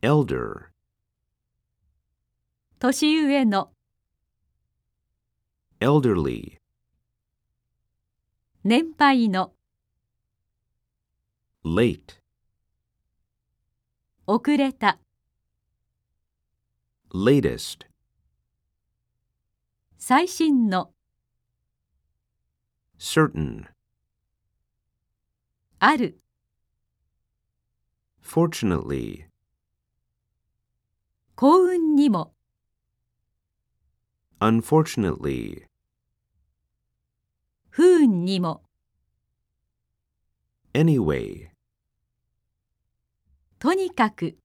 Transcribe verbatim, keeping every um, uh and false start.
elder, 年上の、 elderly, 年配の、 late, 遅れた、 latest, 最新の、 certain, ある、 fortunately, 幸運にも、 unfortunately, 不運にも、 anyway. とにかく。